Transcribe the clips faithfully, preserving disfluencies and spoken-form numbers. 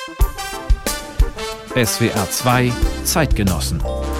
S W R zwei Zeitgenossen.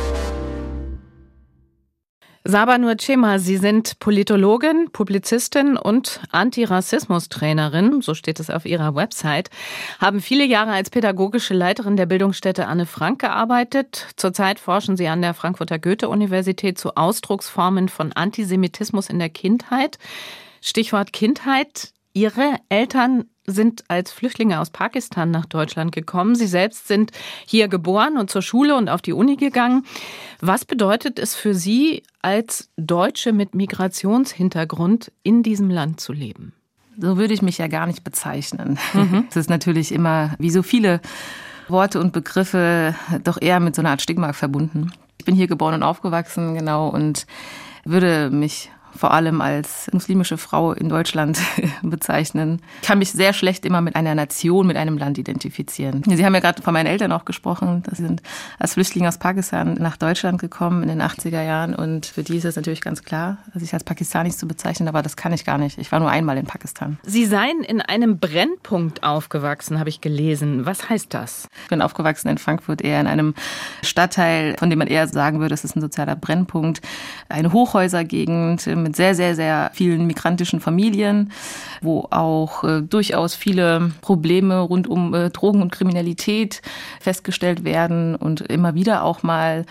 Saba Nurchema, Sie sind Politologin, Publizistin und Antirassismus-Trainerin, so steht es auf Ihrer Website, haben viele Jahre als pädagogische Leiterin der Bildungsstätte Anne Frank gearbeitet. Zurzeit forschen Sie an der Frankfurter Goethe-Universität zu Ausdrucksformen von Antisemitismus in der Kindheit. Stichwort Kindheit. Ihre Eltern sind als Flüchtlinge aus Pakistan nach Deutschland gekommen. Sie selbst sind hier geboren und zur Schule und auf die Uni gegangen. Was bedeutet es für Sie, als Deutsche mit Migrationshintergrund in diesem Land zu leben? So würde ich mich ja gar nicht bezeichnen. Mhm. Das ist natürlich immer, wie so viele Worte und Begriffe, doch eher mit so einer Art Stigma verbunden. Ich bin hier geboren und aufgewachsen, genau, und würde mich vor allem als muslimische Frau in Deutschland bezeichnen. Ich kann mich sehr schlecht immer mit einer Nation, mit einem Land identifizieren. Sie haben ja gerade von meinen Eltern auch gesprochen. Sie sind als Flüchtlinge aus Pakistan nach Deutschland gekommen in den achtziger Jahren. Und für die ist es natürlich ganz klar, sich als Pakistanis zu bezeichnen. Aber das kann ich gar nicht. Ich war nur einmal in Pakistan. Sie seien in einem Brennpunkt aufgewachsen, habe ich gelesen. Was heißt das? Ich bin aufgewachsen in Frankfurt, eher in einem Stadtteil, von dem man eher sagen würde, es ist ein sozialer Brennpunkt. Eine Hochhäusergegend mit sehr, sehr, sehr vielen migrantischen Familien, wo auch äh, durchaus viele Probleme rund um äh, Drogen und Kriminalität festgestellt werden und immer wieder auch mal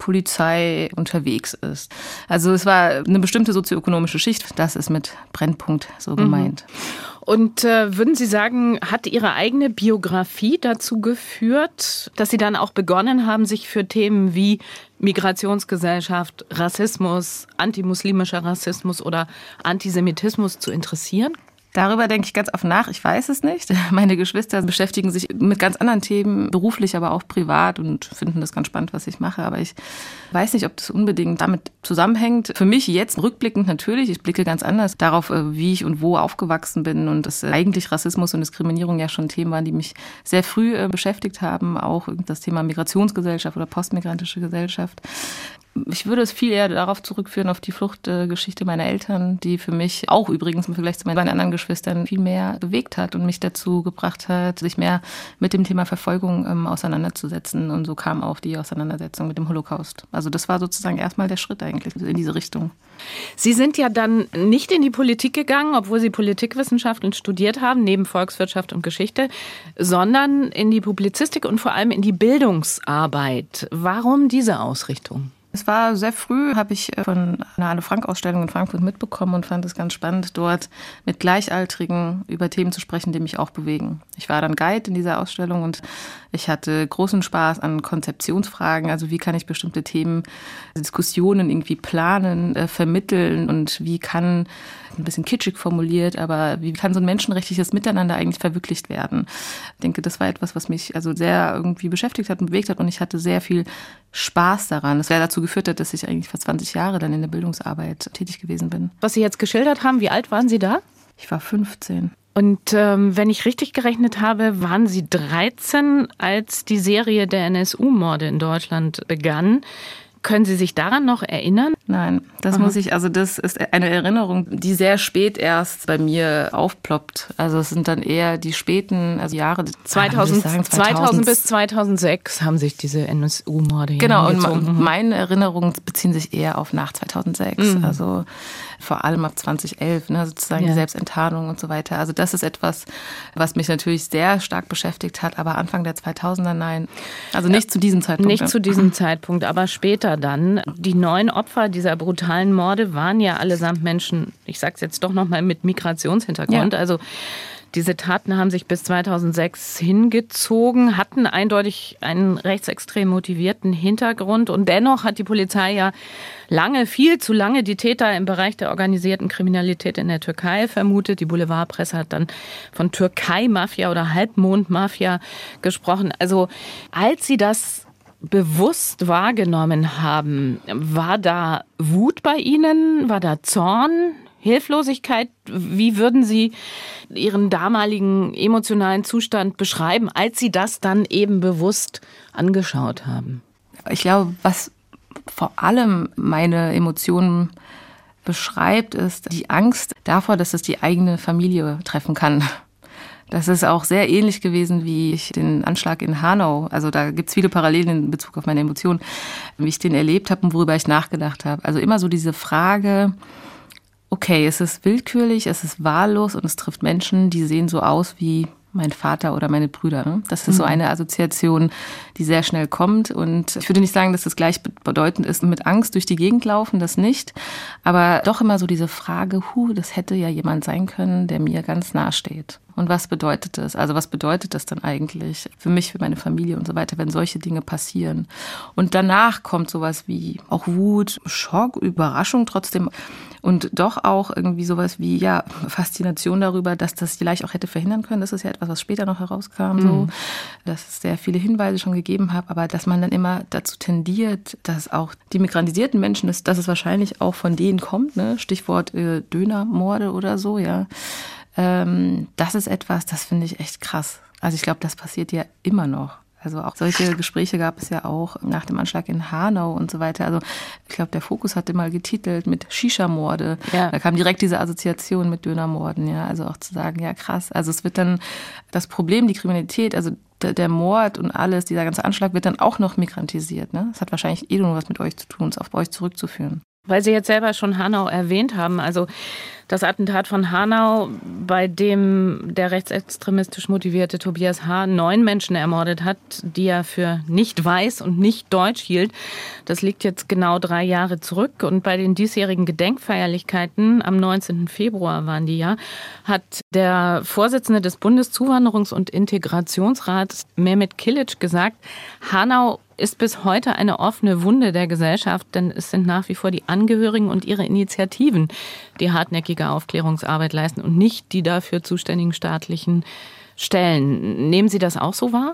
Polizei unterwegs ist. Also es war eine bestimmte sozioökonomische Schicht, das ist mit Brennpunkt so gemeint. Mhm. Und äh, würden Sie sagen, hat Ihre eigene Biografie dazu geführt, dass Sie dann auch begonnen haben, sich für Themen wie Migrationsgesellschaft, Rassismus, antimuslimischer Rassismus oder Antisemitismus zu interessieren? Darüber denke ich ganz oft nach. Ich weiß es nicht. Meine Geschwister beschäftigen sich mit ganz anderen Themen, beruflich, aber auch privat und finden das ganz spannend, was ich mache. Aber ich weiß nicht, ob das unbedingt damit zusammenhängt. Für mich jetzt rückblickend natürlich. Ich blicke ganz anders darauf, wie ich und wo aufgewachsen bin und dass eigentlich Rassismus und Diskriminierung ja schon Themen waren, die mich sehr früh beschäftigt haben. Auch das Thema Migrationsgesellschaft oder postmigrantische Gesellschaft. Ich würde es viel eher darauf zurückführen, auf die Fluchtgeschichte meiner Eltern, die für mich auch übrigens im Vergleich zu meinen anderen Geschwistern viel mehr bewegt hat und mich dazu gebracht hat, sich mehr mit dem Thema Verfolgung ähm, auseinanderzusetzen. Und so kam auch die Auseinandersetzung mit dem Holocaust. Also das war sozusagen erstmal der Schritt eigentlich in diese Richtung. Sie sind ja dann nicht in die Politik gegangen, obwohl Sie Politikwissenschaften studiert haben, neben Volkswirtschaft und Geschichte, sondern in die Publizistik und vor allem in die Bildungsarbeit. Warum diese Ausrichtung? Es war sehr früh, habe ich von einer Anne Frank-Ausstellung in Frankfurt mitbekommen und fand es ganz spannend, dort mit Gleichaltrigen über Themen zu sprechen, die mich auch bewegen. Ich war dann Guide in dieser Ausstellung und ich hatte großen Spaß an Konzeptionsfragen, also wie kann ich bestimmte Themen, Diskussionen irgendwie planen, äh, vermitteln und wie kann, ein bisschen kitschig formuliert, aber wie kann so ein menschenrechtliches Miteinander eigentlich verwirklicht werden? Ich denke, das war etwas, was mich also sehr irgendwie beschäftigt hat und bewegt hat und ich hatte sehr viel Spaß daran. Das wäre dazu geführt hat, dass ich eigentlich fast zwanzig Jahre dann in der Bildungsarbeit tätig gewesen bin. Was Sie jetzt geschildert haben, wie alt waren Sie da? Ich war fünfzehn. Und ähm, wenn ich richtig gerechnet habe, waren Sie dreizehn, als die Serie der N S U-Morde in Deutschland begann. Können Sie sich daran noch erinnern? Nein, das Aha. muss ich, also das ist eine Erinnerung, die sehr spät erst bei mir aufploppt. Also es sind dann eher die späten also Jahre. zweitausend, sagen, zweitausend, zweitausend bis zweitausendsechs haben sich diese N S U-Morde Genau, und meine Erinnerungen beziehen sich eher auf nach zweitausendsechs. Mhm. Also vor allem ab zweitausendelf, ne, sozusagen ja. die Selbstenttarnung und so weiter. Also das ist etwas, was mich natürlich sehr stark beschäftigt hat, aber Anfang der zweitausender nein. Also nicht ja, zu diesem Zeitpunkt. Nicht zu diesem Zeitpunkt, aber später dann. Die neun Opfer dieser brutalen Morde waren ja allesamt Menschen, ich sag's jetzt doch nochmal, mit Migrationshintergrund. Ja. Also diese Taten haben sich bis zweitausendsechs hingezogen, hatten eindeutig einen rechtsextrem motivierten Hintergrund. Und dennoch hat die Polizei ja lange, viel zu lange die Täter im Bereich der organisierten Kriminalität in der Türkei vermutet. Die Boulevardpresse hat dann von Türkei-Mafia oder Halbmond-Mafia gesprochen. Also als sie das bewusst wahrgenommen haben, war da Wut bei Ihnen? War da Zorn? Hilflosigkeit? Wie würden Sie Ihren damaligen emotionalen Zustand beschreiben, als Sie das dann eben bewusst angeschaut haben? Ich glaube, was vor allem meine Emotionen beschreibt, ist die Angst davor, dass es die eigene Familie treffen kann. Das ist auch sehr ähnlich gewesen wie ich den Anschlag in Hanau. Also da gibt es viele Parallelen in Bezug auf meine Emotionen, wie ich den erlebt habe und worüber ich nachgedacht habe. Also immer so diese Frage, okay, es ist willkürlich, es ist wahllos und es trifft Menschen, die sehen so aus wie mein Vater oder meine Brüder. Ne? Das ist so eine Assoziation, die sehr schnell kommt. Und ich würde nicht sagen, dass das gleichbedeutend ist mit Angst durch die Gegend laufen, das nicht. Aber doch immer so diese Frage, hu, das hätte ja jemand sein können, der mir ganz nahe steht. Und was bedeutet das? Also was bedeutet das dann eigentlich für mich, für meine Familie und so weiter, wenn solche Dinge passieren? Und danach kommt sowas wie auch Wut, Schock, Überraschung trotzdem und doch auch irgendwie sowas wie ja Faszination darüber, dass das vielleicht auch hätte verhindern können. Das ist ja etwas, was später noch herauskam, mhm. so, dass es sehr viele Hinweise schon gegeben hat, aber dass man dann immer dazu tendiert, dass auch die migrantisierten Menschen, dass, dass es wahrscheinlich auch von denen kommt, ne? Stichwort äh, Dönermorde oder so, ja. Ähm, das ist etwas, das finde ich echt krass. Also ich glaube, das passiert ja immer noch. Also auch solche Gespräche gab es ja auch nach dem Anschlag in Hanau und so weiter. Also ich glaube, der Fokus hatte mal getitelt mit Shisha-Morde. Ja. Da kam direkt diese Assoziation mit Dönermorden. Ja, also auch zu sagen, ja krass. Also es wird dann das Problem, die Kriminalität, also der, der Mord und alles, dieser ganze Anschlag wird dann auch noch migrantisiert. Ne? Das hat wahrscheinlich eh nur was mit euch zu tun, es auf euch zurückzuführen. Weil Sie jetzt selber schon Hanau erwähnt haben, also das Attentat von Hanau, bei dem der rechtsextremistisch motivierte Tobias H. neun Menschen ermordet hat, die er für nicht weiß und nicht deutsch hielt, das liegt jetzt genau drei Jahre zurück. Und bei den diesjährigen Gedenkfeierlichkeiten, am neunzehnten Februar waren die ja, hat der Vorsitzende des Bundeszuwanderungs- und Integrationsrats, Mehmet Kilic, gesagt, Hanau ist bis heute eine offene Wunde der Gesellschaft, denn es sind nach wie vor die Angehörigen und ihre Initiativen, die hartnäckige Aufklärungsarbeit leisten und nicht die dafür zuständigen staatlichen Stellen. Nehmen Sie das auch so wahr?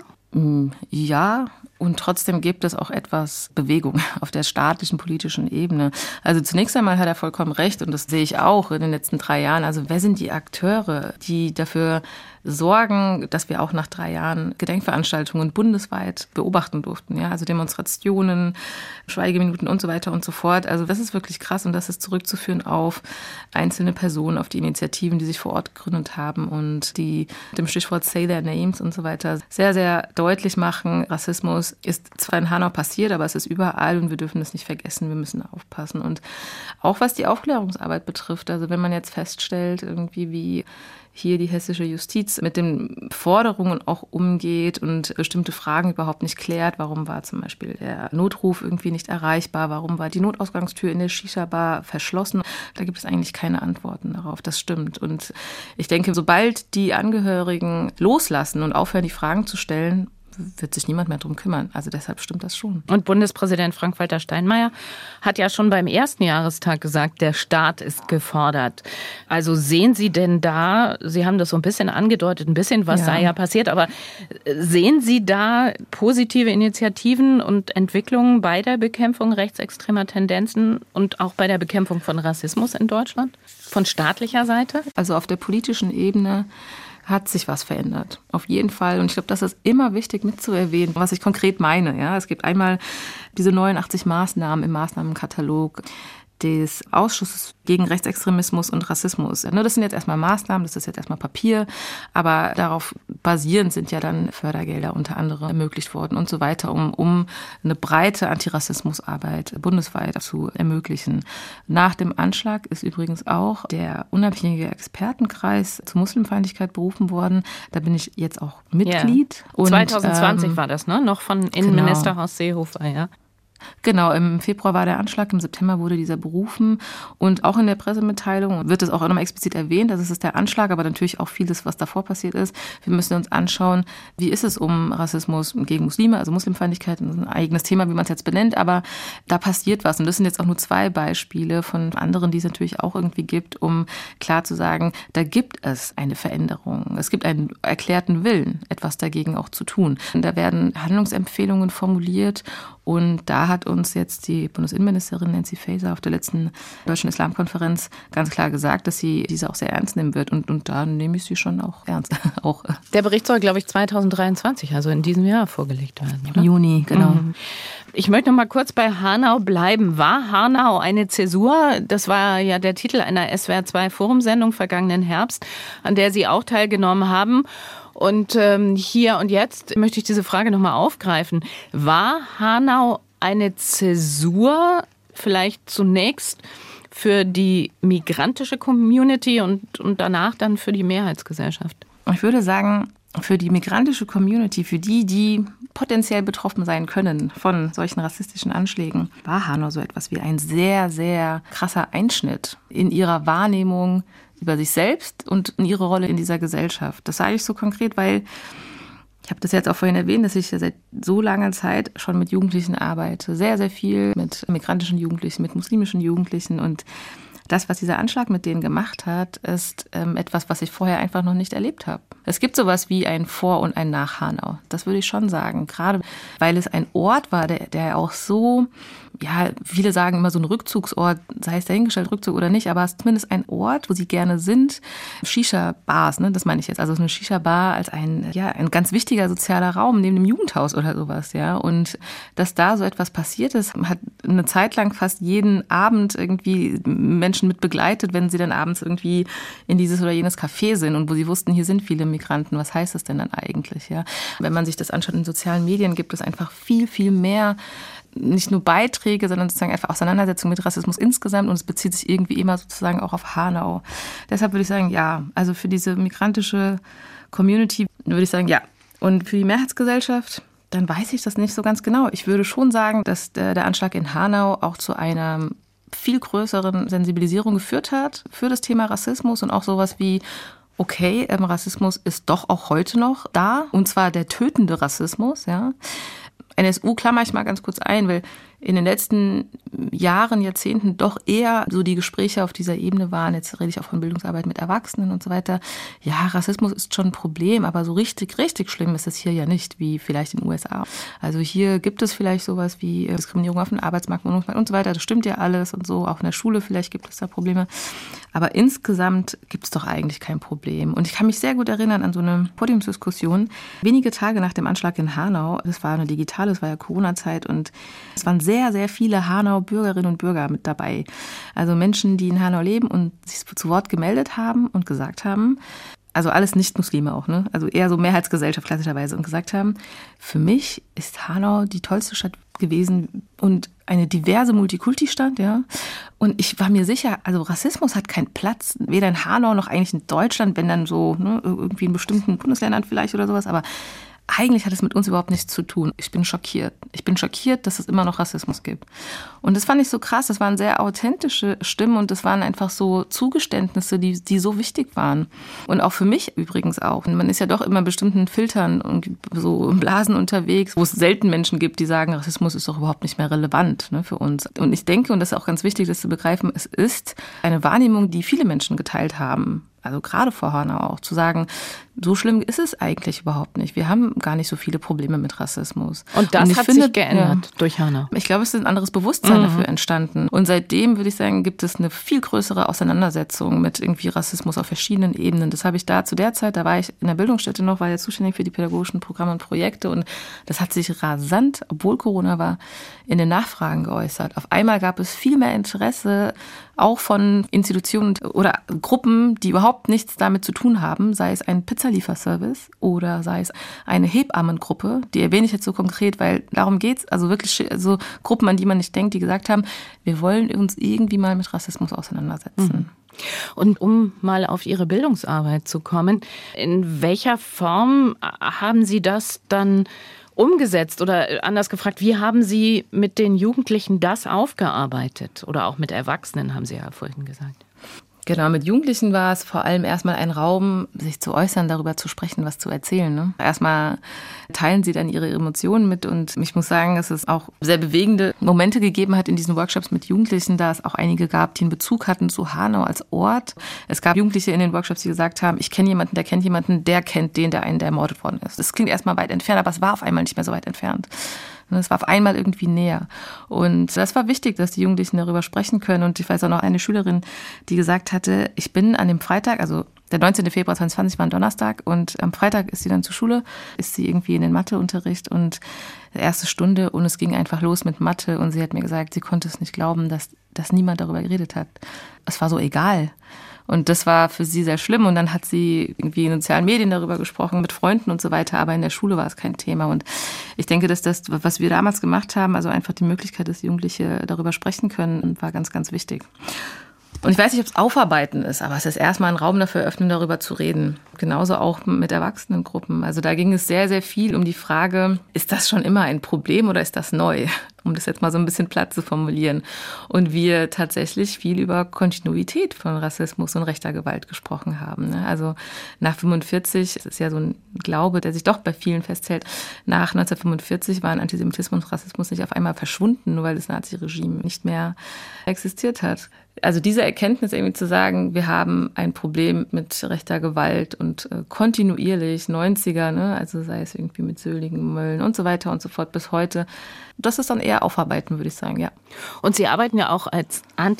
Ja, und trotzdem gibt es auch etwas Bewegung auf der staatlichen, politischen Ebene. Also zunächst einmal hat er vollkommen recht und das sehe ich auch in den letzten drei Jahren. Also wer sind die Akteure, die dafür sorgen, dass wir auch nach drei Jahren Gedenkveranstaltungen bundesweit beobachten durften? Ja, also Demonstrationen, Schweigeminuten und so weiter und so fort. Also das ist wirklich krass und das ist zurückzuführen auf einzelne Personen, auf die Initiativen, die sich vor Ort gegründet haben und die mit dem Stichwort Say Their Names und so weiter sehr, sehr deutlich machen, Rassismus ist zwar in Hanau passiert, aber es ist überall und wir dürfen das nicht vergessen, wir müssen aufpassen. Und auch was die Aufklärungsarbeit betrifft, also wenn man jetzt feststellt, irgendwie wie hier die hessische Justiz mit den Forderungen auch umgeht und bestimmte Fragen überhaupt nicht klärt. Warum war zum Beispiel der Notruf irgendwie nicht erreichbar? Warum war die Notausgangstür in der Shisha-Bar verschlossen? Da gibt es eigentlich keine Antworten darauf. Das stimmt. Und ich denke, sobald die Angehörigen loslassen und aufhören, die Fragen zu stellen, wird sich niemand mehr drum kümmern. Also deshalb stimmt das schon. Und Bundespräsident Frank-Walter Steinmeier hat ja schon beim ersten Jahrestag gesagt, der Staat ist gefordert. Also sehen Sie denn da, Sie haben das so ein bisschen angedeutet, ein bisschen was ja. sei ja passiert, aber sehen Sie da positive Initiativen und Entwicklungen bei der Bekämpfung rechtsextremer Tendenzen und auch bei der Bekämpfung von Rassismus in Deutschland? Von staatlicher Seite? Also auf der politischen Ebene hat sich was verändert. Auf jeden Fall. Und ich glaube, das ist immer wichtig mitzuerwähnen, was ich konkret meine. Ja, es gibt einmal diese neunundachtzig Maßnahmen im Maßnahmenkatalog des Ausschusses gegen Rechtsextremismus und Rassismus. Das sind jetzt erstmal Maßnahmen, das ist jetzt erstmal Papier, aber darauf basierend sind ja dann Fördergelder unter anderem ermöglicht worden und so weiter, um, um eine breite Antirassismusarbeit bundesweit zu ermöglichen. Nach dem Anschlag ist übrigens auch der unabhängige Expertenkreis zur Muslimfeindlichkeit berufen worden. Da bin ich jetzt auch Mitglied. Ja. Und, zwanzig zwanzig ähm, war das, ne? Noch von Innenminister genau. Horst Seehofer, ja. Genau, im Februar war der Anschlag, im September wurde dieser berufen und auch in der Pressemitteilung wird es auch nochmal explizit erwähnt, dass es ist der Anschlag, aber natürlich auch vieles, was davor passiert ist. Wir müssen uns anschauen, wie ist es um Rassismus gegen Muslime, also Muslimfeindlichkeit, das ist ein eigenes Thema, wie man es jetzt benennt, aber da passiert was und das sind jetzt auch nur zwei Beispiele von anderen, die es natürlich auch irgendwie gibt, um klar zu sagen, da gibt es eine Veränderung. Es gibt einen erklärten Willen, etwas dagegen auch zu tun. Und da werden Handlungsempfehlungen formuliert Und da hat uns jetzt die Bundesinnenministerin Nancy Faeser auf der letzten Deutschen Islamkonferenz ganz klar gesagt, dass sie diese auch sehr ernst nehmen wird. Und, und da nehme ich sie schon auch ernst. auch. Der Bericht soll, glaube ich, zweitausenddreiundzwanzig, also in diesem Jahr, vorgelegt werden, oder? Juni, genau. Mhm. Ich möchte noch mal kurz bei Hanau bleiben. War Hanau eine Zäsur? Das war ja der Titel einer S W R zwei Forumsendung vergangenen Herbst, an der Sie auch teilgenommen haben. Und ähm, hier und jetzt möchte ich diese Frage nochmal aufgreifen. War Hanau eine Zäsur vielleicht zunächst für die migrantische Community und, und danach dann für die Mehrheitsgesellschaft? Ich würde sagen, für die migrantische Community, für die, die potenziell betroffen sein können von solchen rassistischen Anschlägen, war Hanau so etwas wie ein sehr, sehr krasser Einschnitt in ihrer Wahrnehmung über sich selbst und in ihre Rolle in dieser Gesellschaft. Das sage ich so konkret, weil ich habe das jetzt auch vorhin erwähnt, dass ich seit so langer Zeit schon mit Jugendlichen arbeite. Sehr, sehr viel mit migrantischen Jugendlichen, mit muslimischen Jugendlichen. Und das, was dieser Anschlag mit denen gemacht hat, ist ähm, etwas, was ich vorher einfach noch nicht erlebt habe. Es gibt sowas wie ein Vor- und ein Nach-Hanau. Das würde ich schon sagen. Gerade weil es ein Ort war, der, der auch so, ja, viele sagen immer so ein Rückzugsort, sei es dahingestellt, Rückzug oder nicht, aber es ist zumindest ein Ort, wo sie gerne sind. Shisha-Bars, ne, das meine ich jetzt. Also eine Shisha-Bar als ein, ja, ein ganz wichtiger sozialer Raum neben dem Jugendhaus oder sowas, ja. Und dass da so etwas passiert ist, hat eine Zeit lang fast jeden Abend irgendwie Menschen mit begleitet, wenn sie dann abends irgendwie in dieses oder jenes Café sind und wo sie wussten, hier sind viele Migranten. Was heißt das denn dann eigentlich, ja? Wenn man sich das anschaut in sozialen Medien, gibt es einfach viel, viel mehr nicht nur Beiträge, sondern sozusagen einfach Auseinandersetzung mit Rassismus insgesamt und es bezieht sich irgendwie immer sozusagen auch auf Hanau. Deshalb würde ich sagen, ja, also für diese migrantische Community würde ich sagen, ja. Und für die Mehrheitsgesellschaft, dann weiß ich das nicht so ganz genau. Ich würde schon sagen, dass der, der Anschlag in Hanau auch zu einer viel größeren Sensibilisierung geführt hat für das Thema Rassismus und auch sowas wie, okay, ähm, Rassismus ist doch auch heute noch da, und zwar der tötende Rassismus, ja. N S U klammer ich mal ganz kurz ein, weil in den letzten Jahren, Jahrzehnten doch eher so die Gespräche auf dieser Ebene waren, jetzt rede ich auch von Bildungsarbeit mit Erwachsenen und so weiter, ja, Rassismus ist schon ein Problem, aber so richtig, richtig schlimm ist es hier ja nicht, wie vielleicht in den U S A. Also hier gibt es vielleicht sowas wie Diskriminierung auf dem Arbeitsmarkt und so weiter, das stimmt ja alles und so, auch in der Schule vielleicht gibt es da Probleme, aber insgesamt gibt es doch eigentlich kein Problem. Und ich kann mich sehr gut erinnern an so eine Podiumsdiskussion, wenige Tage nach dem Anschlag in Hanau, das war eine digitale, es war ja Corona-Zeit und es waren sehr, sehr viele Hanau-Bürgerinnen und Bürger mit dabei. Also Menschen, die in Hanau leben und sich zu Wort gemeldet haben und gesagt haben, also alles Nicht-Muslime auch, ne? Also eher so Mehrheitsgesellschaft klassischerweise, und gesagt haben, für mich ist Hanau die tollste Stadt gewesen und eine diverse Multikulti-Stadt, ja. Und ich war mir sicher, also Rassismus hat keinen Platz, weder in Hanau noch eigentlich in Deutschland, wenn dann so, ne, irgendwie in bestimmten Bundesländern vielleicht oder sowas, aber eigentlich hat es mit uns überhaupt nichts zu tun. Ich bin schockiert. Ich bin schockiert, dass es immer noch Rassismus gibt. Und das fand ich so krass. Das waren sehr authentische Stimmen und das waren einfach so Zugeständnisse, die, die so wichtig waren. Und auch für mich übrigens auch. Man ist ja doch immer in bestimmten Filtern und so in Blasen unterwegs, wo es selten Menschen gibt, die sagen, Rassismus ist doch überhaupt nicht mehr relevant, ne, für uns. Und ich denke, und das ist auch ganz wichtig, das zu begreifen, es ist eine Wahrnehmung, die viele Menschen geteilt haben. Also gerade vor Hanau auch, zu sagen, so schlimm ist es eigentlich überhaupt nicht. Wir haben gar nicht so viele Probleme mit Rassismus. Und das und hat finde, sich geändert ja, durch Hanau. Ich glaube, es ist ein anderes Bewusstsein mhm. dafür entstanden. Und seitdem, würde ich sagen, gibt es eine viel größere Auseinandersetzung mit irgendwie Rassismus auf verschiedenen Ebenen. Das habe ich da zu der Zeit, da war ich in der Bildungsstätte noch, war ja zuständig für die pädagogischen Programme und Projekte. Und das hat sich rasant, obwohl Corona war, in den Nachfragen geäußert. Auf einmal gab es viel mehr Interesse, auch von Institutionen oder Gruppen, die überhaupt nichts damit zu tun haben, sei es ein Pizzalieferservice oder sei es eine Hebammengruppe, die erwähne ich jetzt so konkret, weil darum geht's, also wirklich also Gruppen, an die man nicht denkt, die gesagt haben, wir wollen uns irgendwie mal mit Rassismus auseinandersetzen. Und um mal auf Ihre Bildungsarbeit zu kommen, in welcher Form haben Sie das dann umgesetzt oder anders gefragt, wie haben Sie mit den Jugendlichen das aufgearbeitet? Oder auch mit Erwachsenen, haben Sie ja vorhin gesagt. Genau, mit Jugendlichen war es vor allem erstmal ein Raum, sich zu äußern, darüber zu sprechen, was zu erzählen. Ne? Erstmal teilen sie dann ihre Emotionen mit und ich muss sagen, dass es auch sehr bewegende Momente gegeben hat in diesen Workshops mit Jugendlichen, da es auch einige gab, die einen Bezug hatten zu Hanau als Ort. Es gab Jugendliche in den Workshops, die gesagt haben, ich kenne jemanden, der kennt jemanden, der kennt den, der einen, der ermordet worden ist. Das klingt erstmal weit entfernt, aber es war auf einmal nicht mehr so weit entfernt. Und es war auf einmal irgendwie näher. Und das war wichtig, dass die Jugendlichen darüber sprechen können. Und ich weiß auch noch eine Schülerin, die gesagt hatte, ich bin an dem Freitag, also der neunzehnten Februar zwanzig zwanzig war ein Donnerstag und am Freitag ist sie dann zur Schule, ist sie irgendwie in den Matheunterricht und erste Stunde und es ging einfach los mit Mathe und sie hat mir gesagt, sie konnte es nicht glauben, dass, dass niemand darüber geredet hat. Es war so egal. Und das war für sie sehr schlimm. Und dann hat sie irgendwie in sozialen Medien darüber gesprochen, mit Freunden und so weiter. Aber in der Schule war es kein Thema. Und ich denke, dass das, was wir damals gemacht haben, also einfach die Möglichkeit, dass Jugendliche darüber sprechen können, war ganz, ganz wichtig. Und ich weiß nicht, ob es Aufarbeiten ist, aber es ist erstmal ein Raum dafür öffnen, darüber zu reden. Genauso auch mit Erwachsenengruppen. Also da ging es sehr, sehr viel um die Frage, ist das schon immer ein Problem oder ist das neu? Um das jetzt mal so ein bisschen platt zu formulieren. Und wir tatsächlich viel über Kontinuität von Rassismus und rechter Gewalt gesprochen haben. Also nach fünfundvierzig, das ist ja so ein Glaube, der sich doch bei vielen festhält, nach neunzehnhundertfünfundvierzig waren Antisemitismus und Rassismus nicht auf einmal verschwunden, nur weil das Nazi-Regime nicht mehr existiert hat. Also diese Erkenntnis irgendwie zu sagen, wir haben ein Problem mit rechter Gewalt und äh, kontinuierlich, neunziger, ne, also sei es irgendwie mit Söhlingen, Mölln und so weiter und so fort bis heute, das ist dann eher aufarbeiten, würde ich sagen, ja. Und Sie arbeiten ja auch als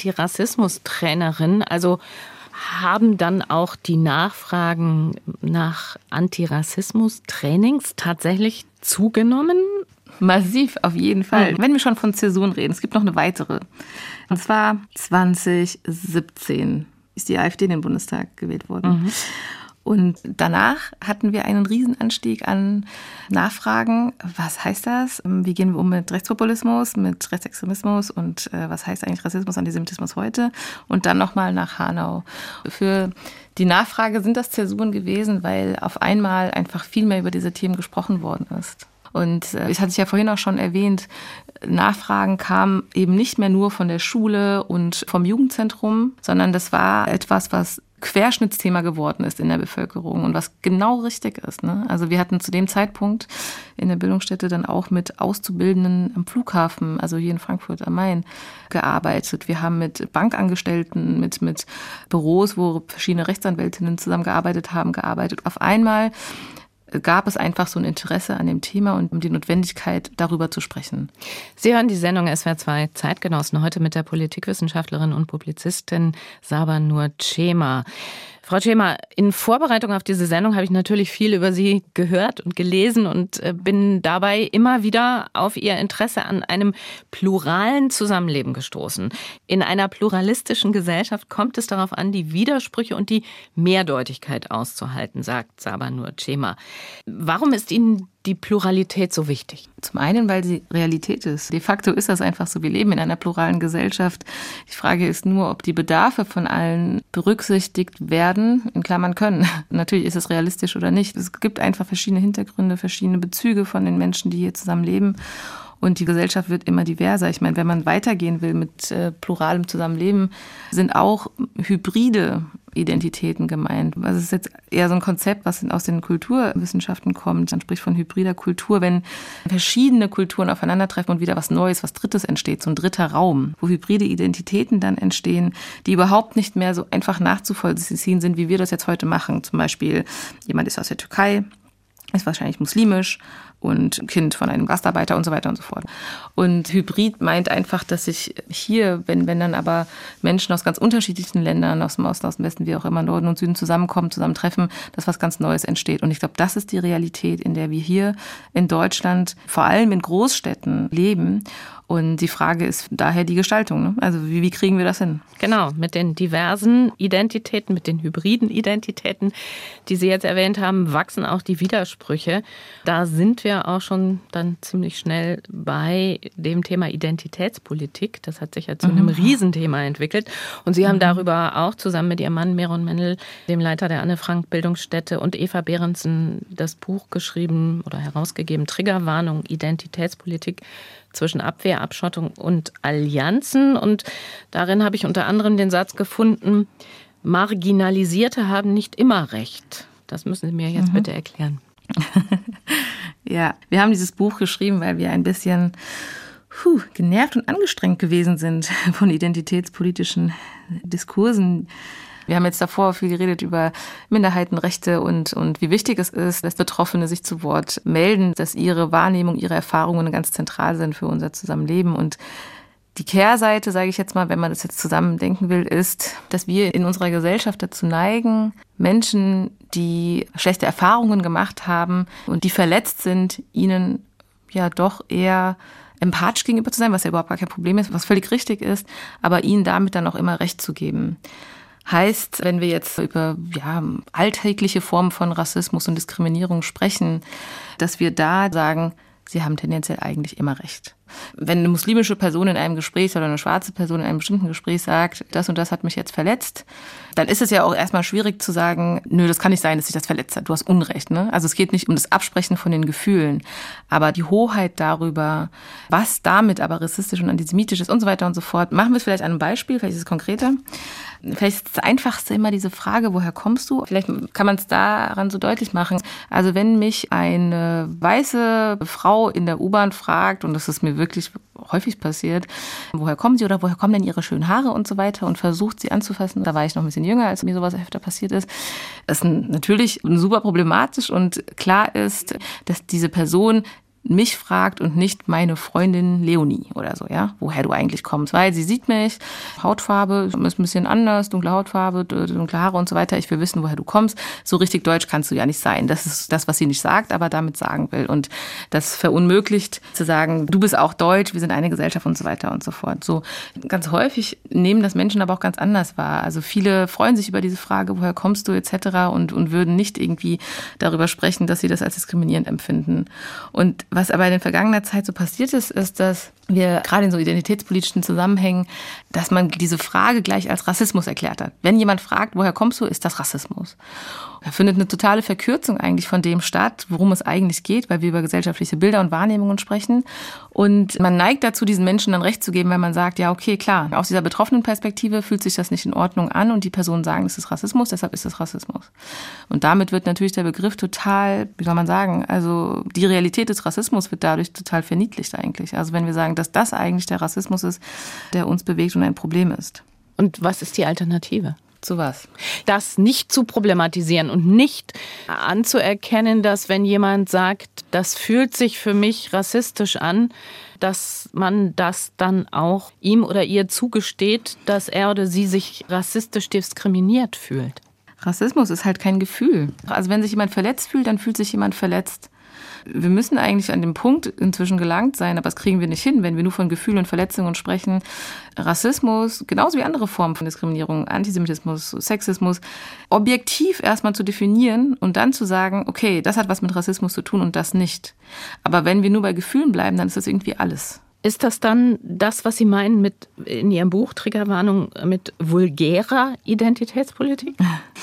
Antirassismus-Trainerin, also haben dann auch die Nachfragen nach Antirassismus-Trainings tatsächlich zugenommen? Massiv, auf jeden Fall. Mhm. Wenn wir schon von Zäsuren reden, es gibt noch eine weitere. Und zwar zwanzig siebzehn ist die AfD in den Bundestag gewählt worden. Mhm. Und danach hatten wir einen Riesenanstieg an Nachfragen. Was heißt das? Wie gehen wir um mit Rechtspopulismus, mit Rechtsextremismus und äh, was heißt eigentlich Rassismus, Antisemitismus heute? Und dann nochmal nach Hanau. Für die Nachfrage sind das Zäsuren gewesen, weil auf einmal einfach viel mehr über diese Themen gesprochen worden ist. Und ich hatte es ja vorhin auch schon erwähnt, Nachfragen kamen eben nicht mehr nur von der Schule und vom Jugendzentrum, sondern das war etwas, was Querschnittsthema geworden ist in der Bevölkerung und was genau richtig ist. Ne? Also wir hatten zu dem Zeitpunkt in der Bildungsstätte dann auch mit Auszubildenden am Flughafen, also hier in Frankfurt am Main, gearbeitet. Wir haben mit Bankangestellten, mit, mit Büros, wo verschiedene Rechtsanwältinnen zusammengearbeitet haben, gearbeitet. Auf einmal gab es einfach so ein Interesse an dem Thema und um die Notwendigkeit, darüber zu sprechen. Sie hören die Sendung S W R zwei Zeitgenossen, heute mit der Politikwissenschaftlerin und Publizistin Sabanur Cema. Frau Cema, in Vorbereitung auf diese Sendung habe ich natürlich viel über Sie gehört und gelesen und bin dabei immer wieder auf Ihr Interesse an einem pluralen Zusammenleben gestoßen. In einer pluralistischen Gesellschaft kommt es darauf an, die Widersprüche und die Mehrdeutigkeit auszuhalten, sagt Sabanur Cema. Warum ist Ihnen die Pluralität so wichtig? Zum einen, weil sie Realität ist. De facto ist das einfach so. Wir leben in einer pluralen Gesellschaft. Die Frage ist nur, ob die Bedarfe von allen berücksichtigt werden, in Klammern können. Natürlich ist es realistisch oder nicht. Es gibt einfach verschiedene Hintergründe, verschiedene Bezüge von den Menschen, die hier zusammen leben. Und die Gesellschaft wird immer diverser. Ich meine, wenn man weitergehen will mit äh, pluralem Zusammenleben, sind auch hybride Identitäten gemeint. Also es ist jetzt eher so ein Konzept, was aus den Kulturwissenschaften kommt. Man spricht von hybrider Kultur, wenn verschiedene Kulturen aufeinandertreffen und wieder was Neues, was Drittes entsteht, so ein dritter Raum, wo hybride Identitäten dann entstehen, die überhaupt nicht mehr so einfach nachzuvollziehen sind, wie wir das jetzt heute machen. Zum Beispiel, jemand ist aus der Türkei, ist wahrscheinlich muslimisch und Kind von einem Gastarbeiter und so weiter und so fort. Und Hybrid meint einfach, dass sich hier, wenn, wenn dann aber Menschen aus ganz unterschiedlichen Ländern, aus dem Osten, aus dem Westen, wie auch immer, Norden und Süden zusammenkommen, zusammentreffen, dass was ganz Neues entsteht. Und ich glaube, das ist die Realität, in der wir hier in Deutschland, vor allem in Großstädten, leben. Und die Frage ist daher die Gestaltung. Ne? Also wie, wie kriegen wir das hin? Genau, mit den diversen Identitäten, mit den hybriden Identitäten, die Sie jetzt erwähnt haben, wachsen auch die Widersprüche. Da sind wir auch schon dann ziemlich schnell bei dem Thema Identitätspolitik. Das hat sich ja zu einem mhm. Riesenthema entwickelt. Und Sie haben mhm. darüber auch zusammen mit Ihrem Mann Meron Mendel, dem Leiter der Anne-Frank-Bildungsstätte, und Eva Behrensen das Buch geschrieben oder herausgegeben, Triggerwarnung, Identitätspolitik zwischen Abwehr, Abschottung und Allianzen. Und darin habe ich unter anderem den Satz gefunden, Marginalisierte haben nicht immer recht. Das müssen Sie mir jetzt mhm. bitte erklären. Ja, wir haben dieses Buch geschrieben, weil wir ein bisschen puh, genervt und angestrengt gewesen sind von identitätspolitischen Diskursen. Wir haben jetzt davor viel geredet über Minderheitenrechte und, und wie wichtig es ist, dass Betroffene sich zu Wort melden, dass ihre Wahrnehmung, ihre Erfahrungen ganz zentral sind für unser Zusammenleben. Und die Kehrseite, sage ich jetzt mal, wenn man das jetzt zusammen denken will, ist, dass wir in unserer Gesellschaft dazu neigen, Menschen, die schlechte Erfahrungen gemacht haben und die verletzt sind, ihnen ja doch eher empathisch gegenüber zu sein, was ja überhaupt gar kein Problem ist, was völlig richtig ist, aber ihnen damit dann auch immer Recht zu geben. Heißt, wenn wir jetzt über ja, alltägliche Formen von Rassismus und Diskriminierung sprechen, dass wir da sagen, sie haben tendenziell eigentlich immer recht. Wenn eine muslimische Person in einem Gespräch oder eine schwarze Person in einem bestimmten Gespräch sagt, das und das hat mich jetzt verletzt, dann ist es ja auch erstmal schwierig zu sagen, nö, das kann nicht sein, dass sich das verletzt hat. Du hast Unrecht, ne? Also es geht nicht um das Absprechen von den Gefühlen, aber die Hoheit darüber, was damit aber rassistisch und antisemitisch ist und so weiter und so fort. Machen wir es vielleicht an einem Beispiel, vielleicht ist es konkreter. Vielleicht ist das Einfachste immer diese Frage, woher kommst du? Vielleicht kann man es daran so deutlich machen. Also wenn mich eine weiße Frau in der U-Bahn fragt, und das ist mir wirklich häufig passiert, woher kommen sie oder woher kommen denn ihre schönen Haare und so weiter und versucht sie anzufassen. Da war ich noch ein bisschen jünger, als mir sowas öfter passiert ist. Das ist natürlich super problematisch und klar ist, dass diese Person mich fragt und nicht meine Freundin Leonie oder so, ja, woher du eigentlich kommst, weil sie sieht mich, Hautfarbe ist ein bisschen anders, dunkle Hautfarbe, dunkle Haare und so weiter, ich will wissen, woher du kommst. So richtig deutsch kannst du ja nicht sein. Das ist das, was sie nicht sagt, aber damit sagen will. Und das verunmöglicht zu sagen, du bist auch deutsch, wir sind eine Gesellschaft und so weiter und so fort. So ganz häufig nehmen das Menschen aber auch ganz anders wahr. Also viele freuen sich über diese Frage, woher kommst du et cetera und, und würden nicht irgendwie darüber sprechen, dass sie das als diskriminierend empfinden. Und was aber in der vergangenen Zeit so passiert ist, ist, dass wir gerade in so identitätspolitischen Zusammenhängen, dass man diese Frage gleich als Rassismus erklärt hat. Wenn jemand fragt, woher kommst du, ist das Rassismus. Da findet eine totale Verkürzung eigentlich von dem statt, worum es eigentlich geht, weil wir über gesellschaftliche Bilder und Wahrnehmungen sprechen. Und man neigt dazu, diesen Menschen dann Recht zu geben, wenn man sagt, ja, okay, klar, aus dieser betroffenen Perspektive fühlt sich das nicht in Ordnung an und die Personen sagen, es ist Rassismus, deshalb ist es Rassismus. Und damit wird natürlich der Begriff total, wie soll man sagen, also die Realität des Rassismus wird dadurch total verniedlicht eigentlich. Also wenn wir sagen, dass das eigentlich der Rassismus ist, der uns bewegt und ein Problem ist. Und was ist die Alternative? Zu was? Das nicht zu problematisieren und nicht anzuerkennen, dass wenn jemand sagt, das fühlt sich für mich rassistisch an, dass man das dann auch ihm oder ihr zugesteht, dass er oder sie sich rassistisch diskriminiert fühlt. Rassismus ist halt kein Gefühl. Also wenn sich jemand verletzt fühlt, dann fühlt sich jemand verletzt. Wir müssen eigentlich an dem Punkt inzwischen gelangt sein, aber das kriegen wir nicht hin, wenn wir nur von Gefühlen und Verletzungen sprechen. Rassismus, genauso wie andere Formen von Diskriminierung, Antisemitismus, Sexismus, objektiv erstmal zu definieren und dann zu sagen, okay, das hat was mit Rassismus zu tun und das nicht. Aber wenn wir nur bei Gefühlen bleiben, dann ist das irgendwie alles. Ist das dann das, was Sie meinen mit in Ihrem Buch Triggerwarnung mit vulgärer Identitätspolitik?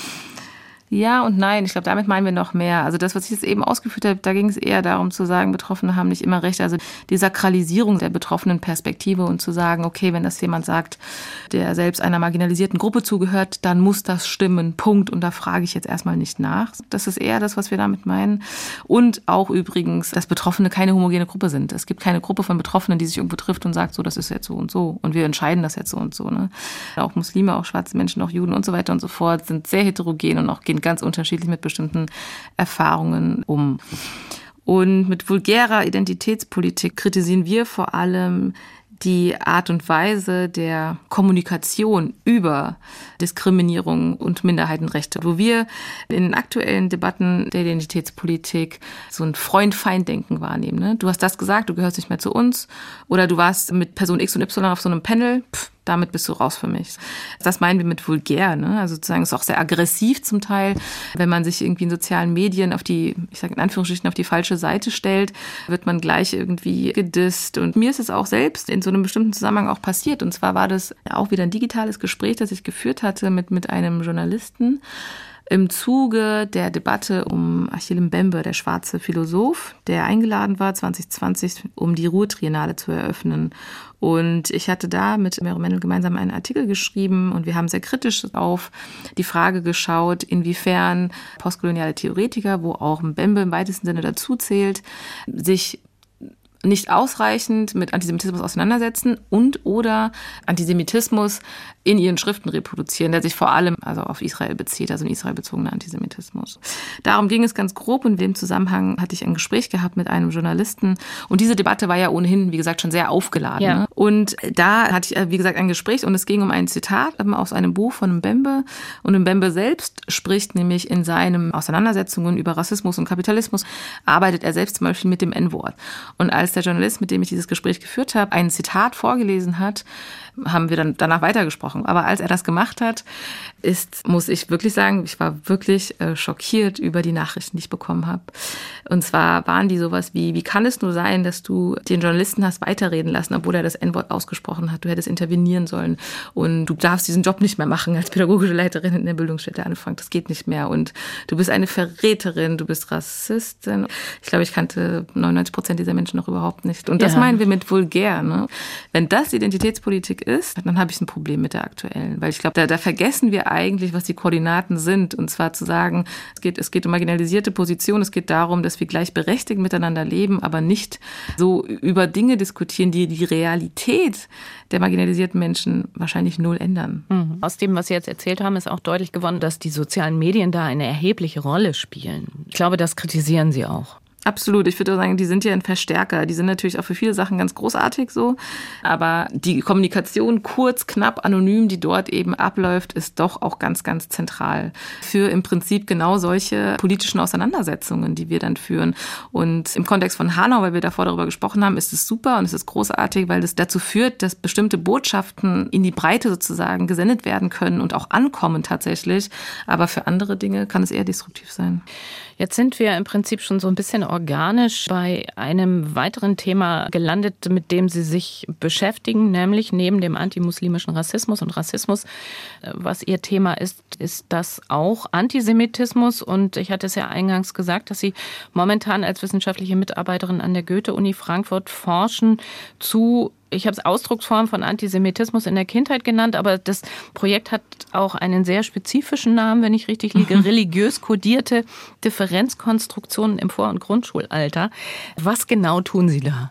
Ja und nein, ich glaube, damit meinen wir noch mehr. Also das, was ich jetzt eben ausgeführt habe, da ging es eher darum zu sagen, Betroffene haben nicht immer recht. Also die Sakralisierung der betroffenen Perspektive und zu sagen, okay, wenn das jemand sagt, der selbst einer marginalisierten Gruppe zugehört, dann muss das stimmen, Punkt. Und da frage ich jetzt erstmal nicht nach. Das ist eher das, was wir damit meinen. Und auch übrigens, dass Betroffene keine homogene Gruppe sind. Es gibt keine Gruppe von Betroffenen, die sich irgendwo trifft und sagt, so, das ist jetzt so und so. Und wir entscheiden das jetzt so und so. Ne? Auch Muslime, auch schwarze Menschen, auch Juden und so weiter und so fort sind sehr heterogen und auch gehen ganz unterschiedlich mit bestimmten Erfahrungen um. Und mit vulgärer Identitätspolitik kritisieren wir vor allem die Art und Weise der Kommunikation über Diskriminierung und Minderheitenrechte, wo wir in den aktuellen Debatten der Identitätspolitik so ein Freund-Feind-Denken wahrnehmen. Ne? Du hast das gesagt, du gehörst nicht mehr zu uns, oder du warst mit Person X und Y auf so einem Panel, pff, damit bist du raus für mich. Das meinen wir mit vulgär, ne? Also sozusagen ist auch sehr aggressiv zum Teil, wenn man sich irgendwie in sozialen Medien auf die, ich sage in Anführungsstrichen, auf die falsche Seite stellt, wird man gleich irgendwie gedisst. Und mir ist es auch selbst in so einem bestimmten Zusammenhang auch passiert. Und zwar war das auch wieder ein digitales Gespräch, das ich geführt hatte mit, mit einem Journalisten im Zuge der Debatte um Achille Mbembe, der schwarze Philosoph, der eingeladen war zwanzig zwanzig, um die Ruhr-Triennale zu eröffnen. Und ich hatte da mit Mero Mendel gemeinsam einen Artikel geschrieben und wir haben sehr kritisch auf die Frage geschaut, inwiefern postkoloniale Theoretiker, wo auch Mbembe im weitesten Sinne dazu zählt, sich nicht ausreichend mit Antisemitismus auseinandersetzen und oder Antisemitismus in ihren Schriften reproduzieren, der sich vor allem also auf Israel bezieht, also ein israelbezogener Antisemitismus. Darum ging es ganz grob und in dem Zusammenhang hatte ich ein Gespräch gehabt mit einem Journalisten und diese Debatte war ja ohnehin, wie gesagt, schon sehr aufgeladen. Ja. Ne? Und da hatte ich, wie gesagt, ein Gespräch und es ging um ein Zitat aus einem Buch von Mbembe und Mbembe selbst spricht nämlich in seinen Auseinandersetzungen über Rassismus und Kapitalismus, arbeitet er selbst zum Beispiel mit dem En-Wort. Und als der Journalist, mit dem ich dieses Gespräch geführt habe, ein Zitat vorgelesen hat, haben wir dann danach weitergesprochen. Aber als er das gemacht hat, ist, muss ich wirklich sagen, ich war wirklich äh, schockiert über die Nachrichten, die ich bekommen habe. Und zwar waren die sowas wie, wie kann es nur sein, dass du den Journalisten hast weiterreden lassen, obwohl er das En-Wort ausgesprochen hat. Du hättest intervenieren sollen und du darfst diesen Job nicht mehr machen als pädagogische Leiterin in der Bildungsstätte Anne Frank. Das geht nicht mehr und du bist eine Verräterin, du bist Rassistin. Ich glaube, ich kannte neunundneunzig Prozent dieser Menschen noch überhaupt nicht. Und das ja. meinen wir mit vulgär. Ne? Wenn das Identitätspolitik ist, dann habe ich ein Problem mit der aktuellen. Weil ich glaube, da, da vergessen wir eigentlich, was die Koordinaten sind. Und zwar zu sagen, es geht, es geht um marginalisierte Positionen, es geht darum, dass wir gleichberechtigt miteinander leben, aber nicht so über Dinge diskutieren, die die Realität der marginalisierten Menschen wahrscheinlich null ändern. Mhm. Aus dem, was Sie jetzt erzählt haben, ist auch deutlich geworden, dass die sozialen Medien da eine erhebliche Rolle spielen. Ich glaube, das kritisieren Sie auch. Absolut. Ich würde sagen, die sind ja ein Verstärker. Die sind natürlich auch für viele Sachen ganz großartig so. Aber die Kommunikation kurz, knapp, anonym, die dort eben abläuft, ist doch auch ganz, ganz zentral für im Prinzip genau solche politischen Auseinandersetzungen, die wir dann führen. Und im Kontext von Hanau, weil wir davor darüber gesprochen haben, ist es super und es ist großartig, weil das dazu führt, dass bestimmte Botschaften in die Breite sozusagen gesendet werden können und auch ankommen tatsächlich. Aber für andere Dinge kann es eher disruptiv sein. Jetzt sind wir im Prinzip schon so ein bisschen organisch bei einem weiteren Thema gelandet, mit dem Sie sich beschäftigen, nämlich neben dem antimuslimischen Rassismus und Rassismus, was Ihr Thema ist, ist das auch Antisemitismus. Und ich hatte es ja eingangs gesagt, dass Sie momentan als wissenschaftliche Mitarbeiterin an der Goethe-Uni Frankfurt forschen zu, ich habe es Ausdrucksform von Antisemitismus in der Kindheit genannt, aber das Projekt hat auch einen sehr spezifischen Namen, wenn ich richtig liege, religiös kodierte Differenzkonstruktionen im Vor- und Grundschulalter. Was genau tun Sie da?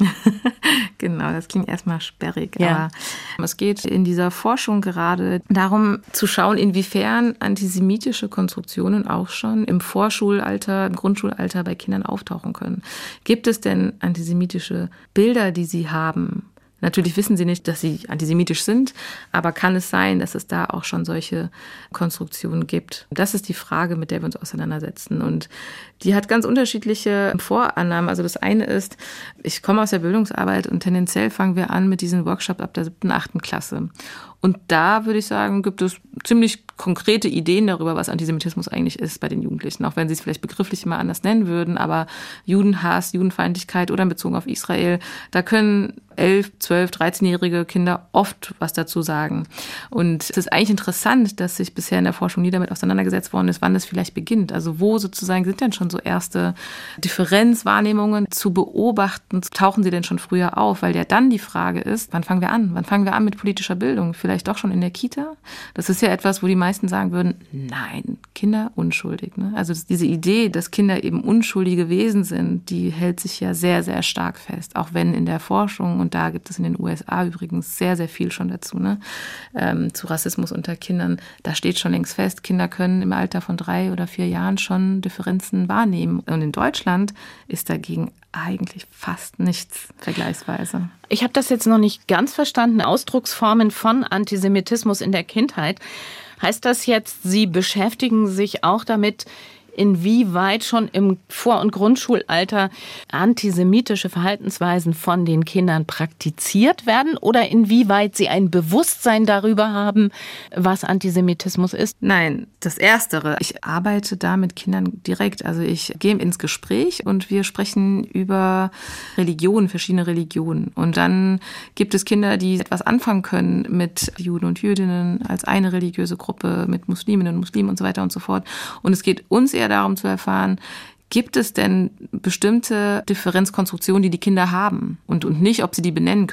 Genau, das klingt erstmal sperrig. Ja. Aber es geht in dieser Forschung gerade darum zu schauen, inwiefern antisemitische Konstruktionen auch schon im Vorschulalter, im Grundschulalter bei Kindern auftauchen können. Gibt es denn antisemitische Bilder, die sie haben? Natürlich wissen sie nicht, dass sie antisemitisch sind, aber kann es sein, dass es da auch schon solche Konstruktionen gibt? Das ist die Frage, mit der wir uns auseinandersetzen. Und die hat ganz unterschiedliche Vorannahmen. Also das eine ist, ich komme aus der Bildungsarbeit und tendenziell fangen wir an mit diesem Workshop ab der siebten, achten Klasse. Und da würde ich sagen, gibt es ziemlich konkrete Ideen darüber, was Antisemitismus eigentlich ist bei den Jugendlichen. Auch wenn sie es vielleicht begrifflich immer anders nennen würden. Aber Judenhass, Judenfeindlichkeit oder bezogen auf Israel, da können elf, zwölf, dreizehnjährige Kinder oft was dazu sagen. Und es ist eigentlich interessant, dass sich bisher in der Forschung nie damit auseinandergesetzt worden ist, wann das vielleicht beginnt. Also wo sozusagen sind denn schon so erste Differenzwahrnehmungen zu beobachten? Tauchen sie denn schon früher auf? Weil ja dann die Frage ist, wann fangen wir an? Wann fangen wir an mit politischer Bildung? Vielleicht doch schon in der Kita? Das ist ja etwas, wo die meisten sagen würden, nein, Kinder unschuldig. Ne? Also diese Idee, dass Kinder eben unschuldige Wesen sind, die hält sich ja sehr, sehr stark fest. Auch wenn in der Forschung, und da gibt es in den U S A übrigens sehr, sehr viel schon dazu, ne? ähm, zu Rassismus unter Kindern, da steht schon längst fest, Kinder können im Alter von drei oder vier Jahren schon Differenzen wahrnehmen. Und in Deutschland ist dagegen eigentlich fast nichts vergleichsweise. Ich habe das jetzt noch nicht ganz verstanden. Ausdrucksformen von Antisemitismus in der Kindheit. Heißt das jetzt, Sie beschäftigen sich auch damit, inwieweit schon im Vor- und Grundschulalter antisemitische Verhaltensweisen von den Kindern praktiziert werden oder inwieweit sie ein Bewusstsein darüber haben, was Antisemitismus ist? Nein, das Erstere. Ich arbeite da mit Kindern direkt. Also ich gehe ins Gespräch und wir sprechen über Religionen, verschiedene Religionen. Und dann gibt es Kinder, die etwas anfangen können mit Juden und Jüdinnen als eine religiöse Gruppe, mit Musliminnen und Muslimen und so weiter und so fort. Und es geht uns eher darum zu erfahren, gibt es denn bestimmte Differenzkonstruktionen, die die Kinder haben und, und nicht, ob sie die benennen können.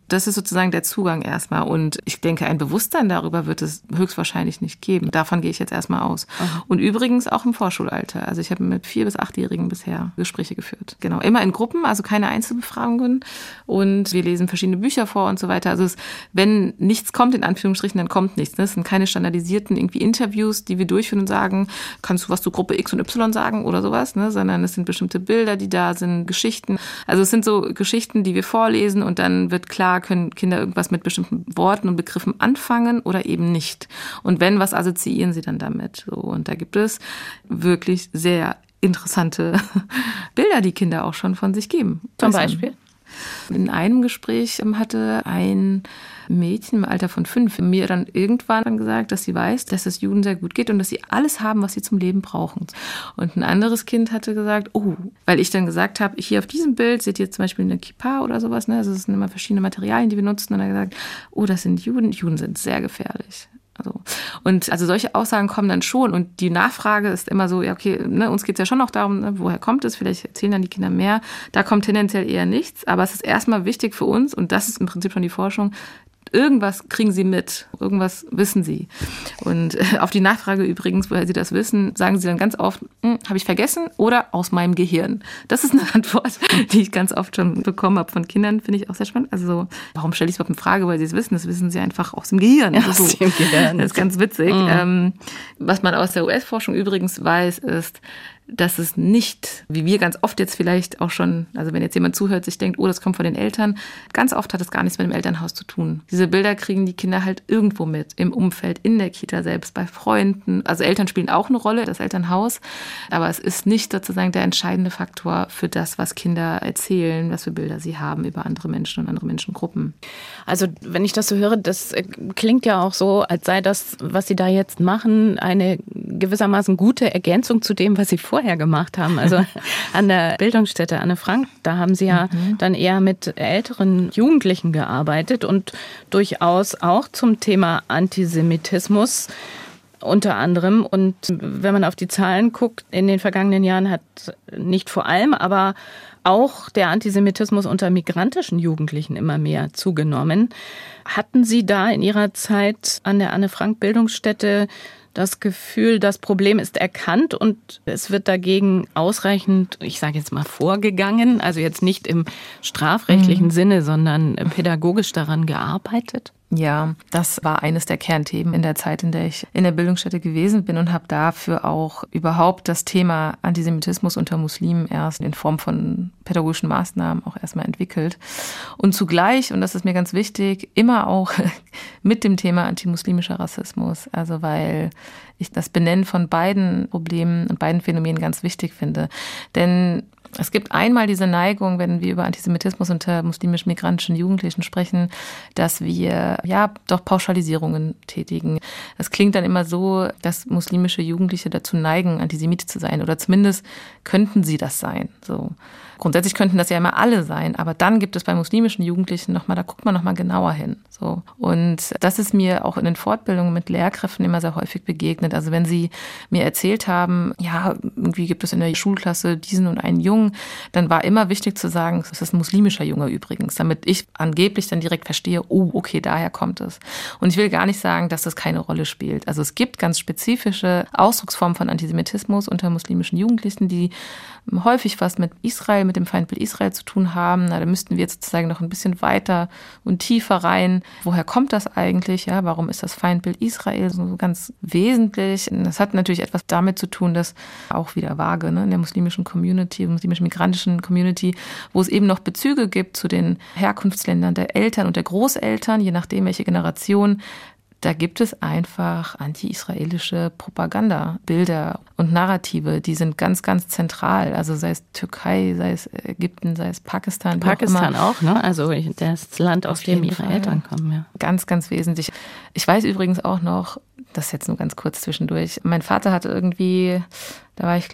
Das ist sozusagen der Zugang erstmal. Und ich denke, ein Bewusstsein darüber wird es höchstwahrscheinlich nicht geben. Davon gehe ich jetzt erstmal aus. Aha. Und übrigens auch im Vorschulalter. Also ich habe mit vier- bis achtjährigen bisher Gespräche geführt. Genau, immer in Gruppen, also keine Einzelbefragungen. Und wir lesen verschiedene Bücher vor und so weiter. Also es, wenn nichts kommt, in Anführungsstrichen, dann kommt nichts. Das sind keine standardisierten irgendwie Interviews, die wir durchführen und sagen, kannst du was zu Gruppe X und Y sagen oder sowas, ne? Sondern es sind bestimmte Bilder, die da sind, Geschichten. Also es sind so Geschichten, die wir vorlesen und dann wird klar, können Kinder irgendwas mit bestimmten Worten und Begriffen anfangen oder eben nicht. Und wenn, was assoziieren sie dann damit? So, und da gibt es wirklich sehr interessante Bilder, die Kinder auch schon von sich geben. Zum Beispiel? In einem Gespräch hatte ein Mädchen im Alter von fünf mir dann irgendwann gesagt, dass sie weiß, dass es Juden sehr gut geht und dass sie alles haben, was sie zum Leben brauchen. Und ein anderes Kind hatte gesagt, oh, weil ich dann gesagt habe, hier auf diesem Bild seht ihr zum Beispiel eine Kippa oder sowas, ne? Also es sind immer verschiedene Materialien, die wir nutzen. Und dann hat er gesagt, oh, das sind Juden. Juden sind sehr gefährlich. Also, und also solche Aussagen kommen dann schon und die Nachfrage ist immer so, ja okay, ne, uns geht es ja schon noch darum, ne, woher kommt es, vielleicht erzählen dann die Kinder mehr, da kommt tendenziell eher nichts, aber es ist erstmal wichtig für uns und das ist im Prinzip schon die Forschung, irgendwas kriegen sie mit, irgendwas wissen sie. Und auf die Nachfrage übrigens, woher sie das wissen, sagen sie dann ganz oft, hm, habe ich vergessen oder aus meinem Gehirn. Das ist eine Antwort, die ich ganz oft schon bekommen habe von Kindern, finde ich auch sehr spannend. Also so, warum stelle ich überhaupt eine Frage, weil sie es wissen? Das wissen sie einfach aus dem Gehirn. Ja, aus dem Gehirn. Das ist ganz witzig. Mhm. Ähm, was man aus der U S-Forschung übrigens weiß, ist, dass es nicht, wie wir ganz oft jetzt vielleicht auch schon, also wenn jetzt jemand zuhört, sich denkt, oh, das kommt von den Eltern, ganz oft hat es gar nichts mit dem Elternhaus zu tun. Diese Bilder kriegen die Kinder halt irgendwo mit, im Umfeld, in der Kita selbst, bei Freunden. Also Eltern spielen auch eine Rolle, das Elternhaus, aber es ist nicht sozusagen der entscheidende Faktor für das, was Kinder erzählen, was für Bilder sie haben über andere Menschen und andere Menschengruppen. Also wenn ich das so höre, das klingt ja auch so, als sei das, was Sie da jetzt machen, eine gewissermaßen gute Ergänzung zu dem, was Sie vorher gemacht haben. Also an der Bildungsstätte Anne Frank, da haben Sie ja mhm. dann eher mit älteren Jugendlichen gearbeitet und durchaus auch zum Thema Antisemitismus unter anderem. Und wenn man auf die Zahlen guckt, in den vergangenen Jahren hat nicht vor allem, aber auch der Antisemitismus unter migrantischen Jugendlichen immer mehr zugenommen. Hatten Sie da in Ihrer Zeit an der Anne Frank Bildungsstätte das Gefühl, das Problem ist erkannt und es wird dagegen ausreichend, ich sage jetzt mal, vorgegangen, also jetzt nicht im strafrechtlichen mhm. Sinne, sondern pädagogisch daran gearbeitet? Ja, das war eines der Kernthemen in der Zeit, in der ich in der Bildungsstätte gewesen bin und habe dafür auch überhaupt das Thema Antisemitismus unter Muslimen erst in Form von pädagogischen Maßnahmen auch erstmal entwickelt. Und zugleich, und das ist mir ganz wichtig, immer auch mit dem Thema antimuslimischer Rassismus. Also weil ich das Benennen von beiden Problemen und beiden Phänomenen ganz wichtig finde. Denn es gibt einmal diese Neigung, wenn wir über Antisemitismus unter muslimisch-migrantischen Jugendlichen sprechen, dass wir ja doch Pauschalisierungen tätigen. Es klingt dann immer so, dass muslimische Jugendliche dazu neigen, Antisemit zu sein. Oder zumindest könnten sie das sein. So. Grundsätzlich könnten das ja immer alle sein, aber dann gibt es bei muslimischen Jugendlichen nochmal, da guckt man nochmal genauer hin. So. Und das ist mir auch in den Fortbildungen mit Lehrkräften immer sehr häufig begegnet. Also wenn sie mir erzählt haben, ja, irgendwie gibt es in der Schulklasse diesen und einen Jungen, dann war immer wichtig zu sagen, das ist ein muslimischer Junge übrigens, damit ich angeblich dann direkt verstehe, oh, okay, daher kommt es. Und ich will gar nicht sagen, dass das keine Rolle spielt. Also es gibt ganz spezifische Ausdrucksformen von Antisemitismus unter muslimischen Jugendlichen, die häufig was mit Israel, mit dem Feindbild Israel zu tun haben. Na, da müssten wir jetzt sozusagen noch ein bisschen weiter und tiefer rein. Woher kommt das eigentlich? Ja, warum ist das Feindbild Israel so ganz wesentlich? Das hat natürlich etwas damit zu tun, dass auch wieder vage, ne, in der muslimischen Community, muslimischen migrantischen Community, wo es eben noch Bezüge gibt zu den Herkunftsländern der Eltern und der Großeltern, je nachdem welche Generation. Da gibt es einfach anti-israelische Propagandabilder und Narrative, die sind ganz, ganz zentral. Also sei es Türkei, sei es Ägypten, sei es Pakistan. Pakistan auch, auch, ne? Also das Land, aus dem ihre Fall. Eltern kommen. Ja. Ganz, ganz wesentlich. Ich weiß übrigens auch noch, das jetzt nur ganz kurz zwischendurch, mein Vater hatte irgendwie, da war ich glaube ich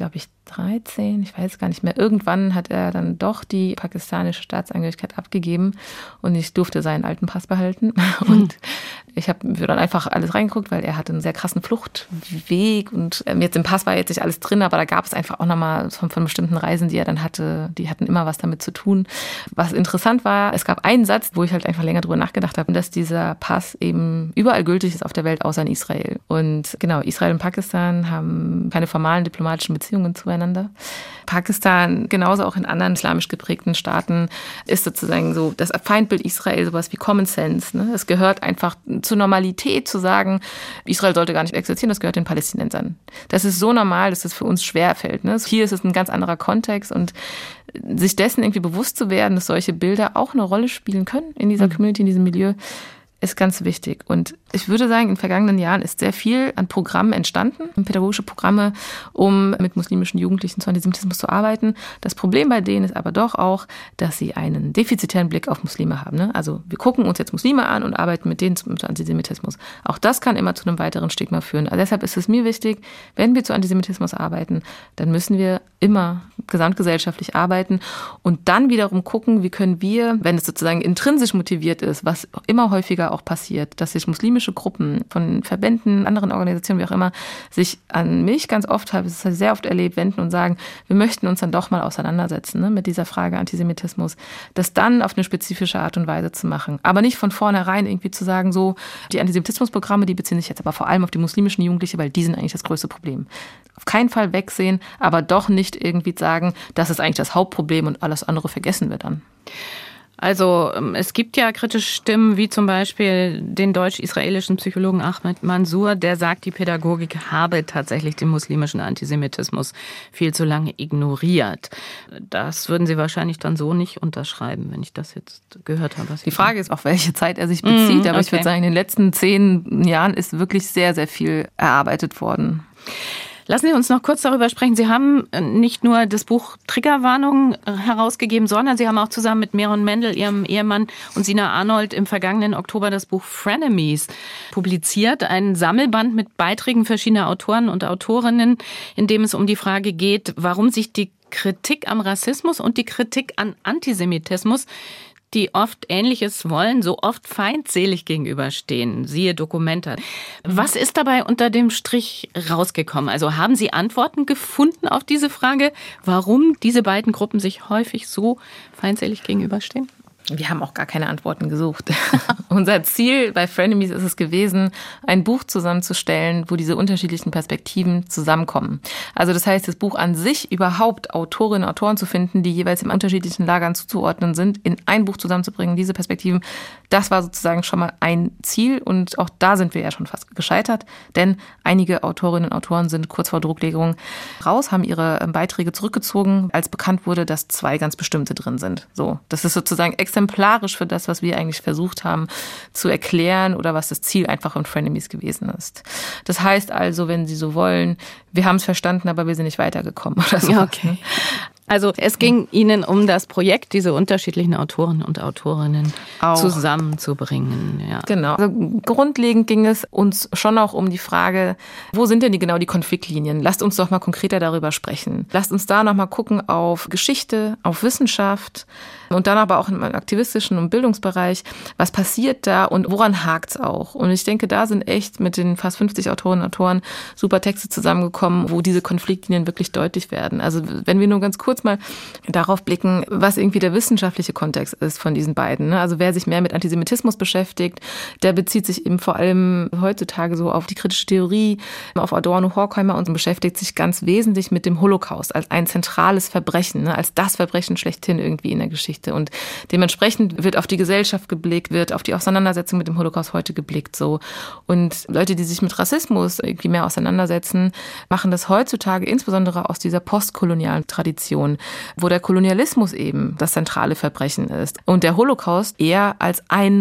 dreizehn, ich weiß gar nicht mehr, irgendwann hat er dann doch die pakistanische Staatsangehörigkeit abgegeben und ich durfte seinen alten Pass behalten. Und ich habe mir dann einfach alles reingeguckt, weil er hatte einen sehr krassen Fluchtweg und jetzt im Pass war jetzt nicht alles drin, aber da gab es einfach auch nochmal von, von bestimmten Reisen, die er dann hatte, die hatten immer was damit zu tun. Was interessant war, es gab einen Satz, wo ich halt einfach länger drüber nachgedacht habe, dass dieser Pass eben überall gültig ist auf der Welt, außer in Israel. Und genau, Israel und Pakistan haben keine formalen diplomatischen Beziehungen zueinander. Pakistan, genauso auch in anderen islamisch geprägten Staaten, ist sozusagen so das Feindbild Israel, sowas wie Common Sense. Ne? Es gehört einfach zur Normalität zu sagen, Israel sollte gar nicht existieren, das gehört den Palästinensern. Das ist so normal, dass das für uns schwerfällt. Ne? Hier ist es ein ganz anderer Kontext und sich dessen irgendwie bewusst zu werden, dass solche Bilder auch eine Rolle spielen können in dieser Community, in diesem Milieu, ist ganz wichtig. Und ich würde sagen, in den vergangenen Jahren ist sehr viel an Programmen entstanden, pädagogische Programme, um mit muslimischen Jugendlichen zu Antisemitismus zu arbeiten. Das Problem bei denen ist aber doch auch, dass sie einen defizitären Blick auf Muslime haben. Ne? Also wir gucken uns jetzt Muslime an und arbeiten mit denen zu Antisemitismus. Auch das kann immer zu einem weiteren Stigma führen. Also deshalb ist es mir wichtig, wenn wir zu Antisemitismus arbeiten, dann müssen wir immer gesamtgesellschaftlich arbeiten und dann wiederum gucken, wie können wir, wenn es sozusagen intrinsisch motiviert ist, was immer häufiger auch passiert, dass sich muslimische Gruppen von Verbänden, anderen Organisationen, wie auch immer, sich an mich ganz oft, habe ich es sehr oft erlebt, wenden und sagen, wir möchten uns dann doch mal auseinandersetzen ne, mit dieser Frage Antisemitismus, das dann auf eine spezifische Art und Weise zu machen. Aber nicht von vornherein irgendwie zu sagen, so, die Antisemitismusprogramme, die beziehen sich jetzt aber vor allem auf die muslimischen Jugendliche, weil die sind eigentlich das größte Problem. Auf keinen Fall wegsehen, aber doch nicht irgendwie sagen, das ist eigentlich das Hauptproblem und alles andere vergessen wir dann. Also es gibt ja kritische Stimmen, wie zum Beispiel den deutsch-israelischen Psychologen Ahmed Mansour, der sagt, die Pädagogik habe tatsächlich den muslimischen Antisemitismus viel zu lange ignoriert. Das würden Sie wahrscheinlich dann so nicht unterschreiben, wenn ich das jetzt gehört habe. Was die Frage ist, auf welche Zeit er sich bezieht, mm, aber okay. Ich würde sagen, in den letzten zehn Jahren ist wirklich sehr, sehr viel erarbeitet worden. Lassen Sie uns noch kurz darüber sprechen. Sie haben nicht nur das Buch Triggerwarnung herausgegeben, sondern Sie haben auch zusammen mit Meron Mendel, Ihrem Ehemann, und Sina Arnold im vergangenen Oktober das Buch Frenemies publiziert. Ein Sammelband mit Beiträgen verschiedener Autoren und Autorinnen, in dem es um die Frage geht, warum sich die Kritik am Rassismus und die Kritik an Antisemitismus, die oft Ähnliches wollen, so oft feindselig gegenüberstehen. Siehe Documenta. Was ist dabei unter dem Strich rausgekommen? Also haben Sie Antworten gefunden auf diese Frage, warum diese beiden Gruppen sich häufig so feindselig gegenüberstehen? Wir haben auch gar keine Antworten gesucht. Unser Ziel bei Frenemies ist es gewesen, ein Buch zusammenzustellen, wo diese unterschiedlichen Perspektiven zusammenkommen. Also das heißt, das Buch an sich überhaupt Autorinnen und Autoren zu finden, die jeweils in unterschiedlichen Lagern zuzuordnen sind, in ein Buch zusammenzubringen, diese Perspektiven, das war sozusagen schon mal ein Ziel und auch da sind wir ja schon fast gescheitert, denn einige Autorinnen und Autoren sind kurz vor Drucklegung raus, haben ihre Beiträge zurückgezogen, als bekannt wurde, dass zwei ganz bestimmte drin sind. So, das ist sozusagen exemplarisch für das, was wir eigentlich versucht haben zu erklären oder was das Ziel einfach von Frenemies gewesen ist. Das heißt also, wenn Sie so wollen, wir haben es verstanden, aber wir sind nicht weitergekommen oder so. Okay. Also es ging Ihnen um das Projekt, diese unterschiedlichen Autoren und Autorinnen auch zusammenzubringen. Ja. Genau. Also grundlegend ging es uns schon auch um die Frage, wo sind denn die, genau die Konfliktlinien? Lasst uns doch mal konkreter darüber sprechen. Lasst uns da noch mal gucken auf Geschichte, auf Wissenschaft und dann aber auch im aktivistischen und Bildungsbereich. Was passiert da und woran hakt's auch? Und ich denke, da sind echt mit den fast fünfzig Autorinnen und Autoren super Texte zusammengekommen, wo diese Konfliktlinien wirklich deutlich werden. Also wenn wir nur ganz kurz mal darauf blicken, was irgendwie der wissenschaftliche Kontext ist von diesen beiden. Also wer sich mehr mit Antisemitismus beschäftigt, der bezieht sich eben vor allem heutzutage so auf die kritische Theorie, auf Adorno, Horkheimer und beschäftigt sich ganz wesentlich mit dem Holocaust als ein zentrales Verbrechen, als das Verbrechen schlechthin irgendwie in der Geschichte. Und dementsprechend wird auf die Gesellschaft geblickt, wird auf die Auseinandersetzung mit dem Holocaust heute geblickt. So. Und Leute, die sich mit Rassismus irgendwie mehr auseinandersetzen, machen das heutzutage insbesondere aus dieser postkolonialen Tradition, wo der Kolonialismus eben das zentrale Verbrechen ist und der Holocaust eher als ein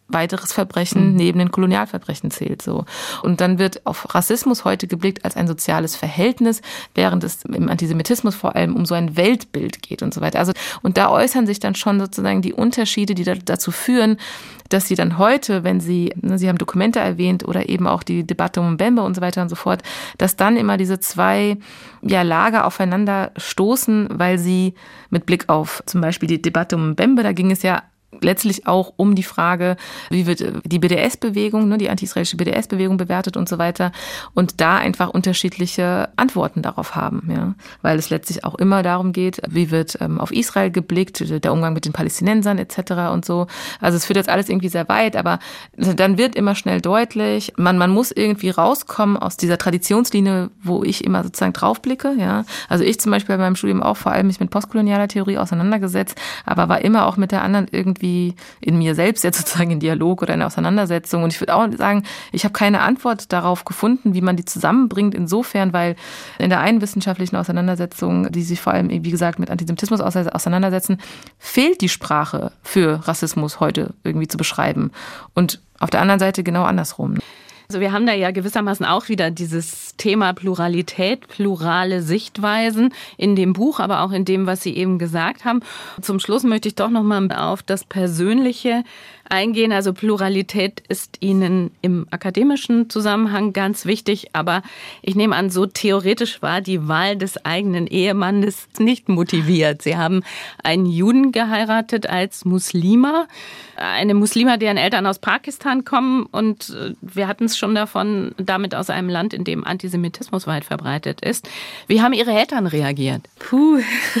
weiteres Verbrechen mhm. neben den Kolonialverbrechen zählt. So. Und dann wird auf Rassismus heute geblickt als ein soziales Verhältnis, während es im Antisemitismus vor allem um so ein Weltbild geht und so weiter. Also, und da äußern sich dann schon sozusagen die Unterschiede, die da, dazu führen, dass sie dann heute, wenn sie, ne, Sie haben Dokumente erwähnt oder eben auch die Debatte um Mbembe und so weiter und so fort, dass dann immer diese zwei ja, Lager aufeinander stoßen, weil sie mit Blick auf zum Beispiel die Debatte um Mbembe, da ging es ja letztlich auch um die Frage, wie wird die B D S-Bewegung, ne, die anti-israelische B D S-Bewegung bewertet und so weiter und da einfach unterschiedliche Antworten darauf haben, ja, weil es letztlich auch immer darum geht, wie wird ähm, auf Israel geblickt, der Umgang mit den Palästinensern et cetera und so. Also es führt jetzt alles irgendwie sehr weit, aber dann wird immer schnell deutlich, man man muss irgendwie rauskommen aus dieser Traditionslinie, wo ich immer sozusagen draufblicke, ja. Also ich zum Beispiel bei meinem Studium auch vor allem mich mit postkolonialer Theorie auseinandergesetzt, aber war immer auch mit der anderen irgendwie wie in mir selbst jetzt sozusagen in Dialog oder in Auseinandersetzung. Und ich würde auch sagen, ich habe keine Antwort darauf gefunden, wie man die zusammenbringt. Insofern, weil in der einen wissenschaftlichen Auseinandersetzung, die sich vor allem, wie gesagt, mit Antisemitismus auseinandersetzen, fehlt die Sprache für Rassismus heute irgendwie zu beschreiben. Und auf der anderen Seite genau andersrum. Also wir haben da ja gewissermaßen auch wieder dieses Thema Pluralität, plurale Sichtweisen in dem Buch, aber auch in dem, was Sie eben gesagt haben. Zum Schluss möchte ich doch noch mal auf das Persönliche eingehen. Also Pluralität ist Ihnen im akademischen Zusammenhang ganz wichtig, aber ich nehme an, so theoretisch war die Wahl des eigenen Ehemannes nicht motiviert. Sie haben einen Juden geheiratet als Muslima, eine Muslima, deren Eltern aus Pakistan kommen und wir hatten es schon davon, damit aus einem Land, in dem Antisemitismus weit verbreitet ist. Wie haben Ihre Eltern reagiert? Puh,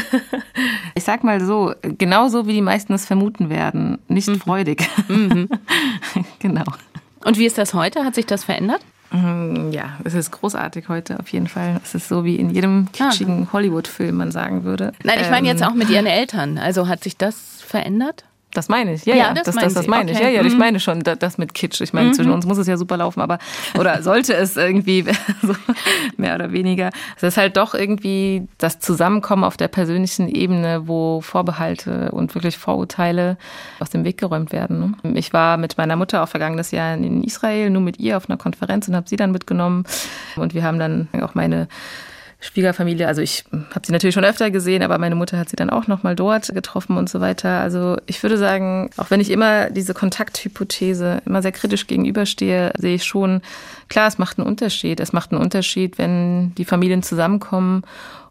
ich sag mal so, genauso wie die meisten es vermuten werden, nicht mhm. freudig. Mhm. Genau. Und wie ist das heute? Hat sich das verändert? Ja, es ist großartig heute auf jeden Fall. Es ist so wie in jedem kitschigen ah. Hollywood-Film, man sagen würde. Nein, ich meine jetzt auch mit Ihren Eltern. Also hat sich das verändert? Das meine ich, ja, ja, das, das, das, das meine okay. ich, ja, ja, ich meine schon das mit Kitsch. Ich meine, mhm. zwischen uns muss es ja super laufen, aber, oder sollte es irgendwie, so, mehr oder weniger. Es ist halt doch irgendwie das Zusammenkommen auf der persönlichen Ebene, wo Vorbehalte und wirklich Vorurteile aus dem Weg geräumt werden. Ich war mit meiner Mutter auch vergangenes Jahr in Israel, nur mit ihr auf einer Konferenz und habe sie dann mitgenommen. Und wir haben dann auch meine Schwiegerfamilie, also ich habe sie natürlich schon öfter gesehen, aber meine Mutter hat sie dann auch noch mal dort getroffen und so weiter. Also ich würde sagen, auch wenn ich immer diese Kontakthypothese immer sehr kritisch gegenüberstehe, sehe ich schon, klar, es macht einen Unterschied. Es macht einen Unterschied, wenn die Familien zusammenkommen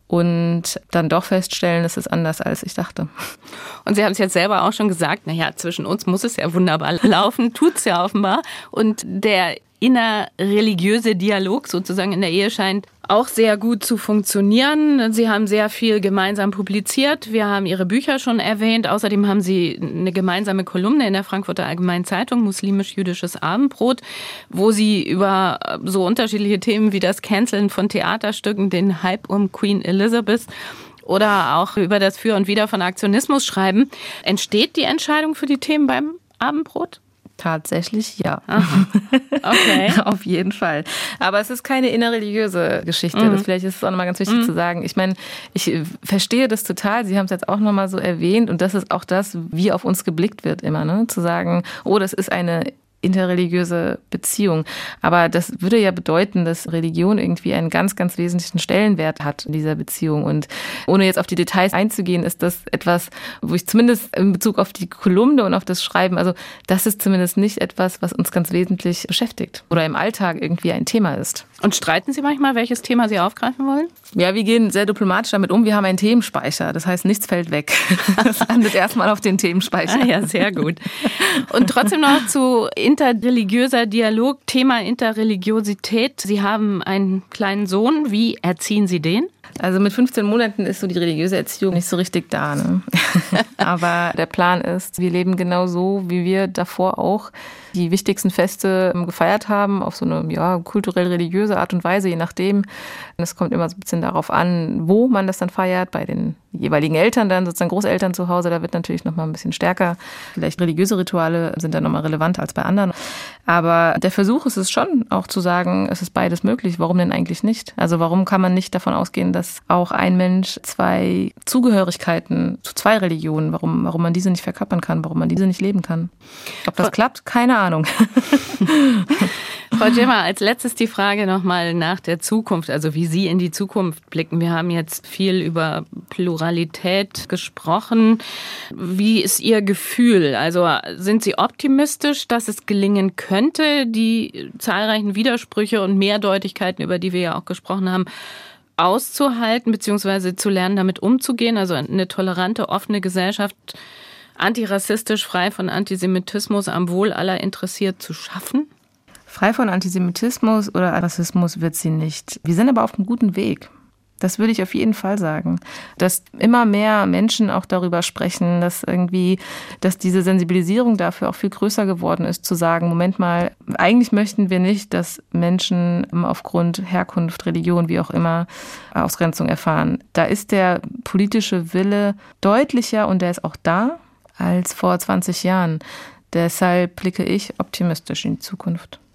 und dann doch feststellen, es ist anders, als ich dachte. Und Sie haben es jetzt selber auch schon gesagt, naja, zwischen uns muss es ja wunderbar laufen, tut's ja offenbar. Und der innerreligiöse Dialog sozusagen in der Ehe scheint auch sehr gut zu funktionieren. Sie haben sehr viel gemeinsam publiziert. Wir haben Ihre Bücher schon erwähnt. Außerdem haben Sie eine gemeinsame Kolumne in der Frankfurter Allgemeinen Zeitung, Muslimisch-Jüdisches Abendbrot, wo Sie über so unterschiedliche Themen wie das Canceln von Theaterstücken, den Hype um Queen Elizabeth oder auch über das Für und Wider von Aktionismus schreiben. Entsteht die Entscheidung für die Themen beim Abendbrot? Tatsächlich ja. Aha. Okay. Auf jeden Fall. Aber es ist keine innerreligiöse Geschichte. Mhm. Das vielleicht ist es auch nochmal ganz wichtig mhm. zu sagen. Ich meine, ich verstehe das total. Sie haben es jetzt auch nochmal so erwähnt. Und das ist auch das, wie auf uns geblickt wird immer, ne? Zu sagen, oh, das ist eine interreligiöse Beziehung. Aber das würde ja bedeuten, dass Religion irgendwie einen ganz, ganz wesentlichen Stellenwert hat in dieser Beziehung. Und ohne jetzt auf die Details einzugehen, ist das etwas, wo ich zumindest in Bezug auf die Kolumne und auf das Schreiben, also das ist zumindest nicht etwas, was uns ganz wesentlich beschäftigt oder im Alltag irgendwie ein Thema ist. Und streiten Sie manchmal, welches Thema Sie aufgreifen wollen? Ja, wir gehen sehr diplomatisch damit um. Wir haben einen Themenspeicher. Das heißt, nichts fällt weg. Das landet erstmal auf den Themenspeicher. Ah ja, sehr gut. Und trotzdem noch zu interreligiöser Dialog, Thema Interreligiosität. Sie haben einen kleinen Sohn. Wie erziehen Sie den? Also mit fünfzehn Monaten ist so die religiöse Erziehung nicht so richtig da, ne? Aber der Plan ist, wir leben genau so, wie wir davor auch die wichtigsten Feste gefeiert haben, auf so eine ja, kulturell-religiöse Art und Weise, je nachdem. Es kommt immer so ein bisschen darauf an, wo man das dann feiert, bei den jeweiligen Eltern dann, sozusagen Großeltern zu Hause, da wird natürlich noch mal ein bisschen stärker. Vielleicht religiöse Rituale sind dann noch mal relevanter als bei anderen. Aber der Versuch ist es schon, auch zu sagen, es ist beides möglich. Warum denn eigentlich nicht? Also warum kann man nicht davon ausgehen, dass auch ein Mensch zwei Zugehörigkeiten zu zwei Religionen, warum, warum man diese nicht verkörpern kann, warum man diese nicht leben kann? Ob das Frau, klappt? Keine Ahnung. Frau Djemmer, als letztes die Frage nochmal nach der Zukunft, also wie Sie in die Zukunft blicken. Wir haben jetzt viel über Pluralität gesprochen. Wie ist Ihr Gefühl? Also sind Sie optimistisch, dass es gelingen könnte, die zahlreichen Widersprüche und Mehrdeutigkeiten, über die wir ja auch gesprochen haben, auszuhalten bzw. zu lernen, damit umzugehen? Also eine tolerante, offene Gesellschaft, antirassistisch, frei von Antisemitismus, am Wohl aller interessiert zu schaffen? Frei von Antisemitismus oder Rassismus wird sie nicht. Wir sind aber auf einem guten Weg. Das würde ich auf jeden Fall sagen. Dass immer mehr Menschen auch darüber sprechen, dass irgendwie, dass diese Sensibilisierung dafür auch viel größer geworden ist, zu sagen, Moment mal, eigentlich möchten wir nicht, dass Menschen aufgrund Herkunft, Religion, wie auch immer, Ausgrenzung erfahren. Da ist der politische Wille deutlicher und der ist auch da als vor zwanzig Jahren. Deshalb blicke ich optimistisch in die Zukunft.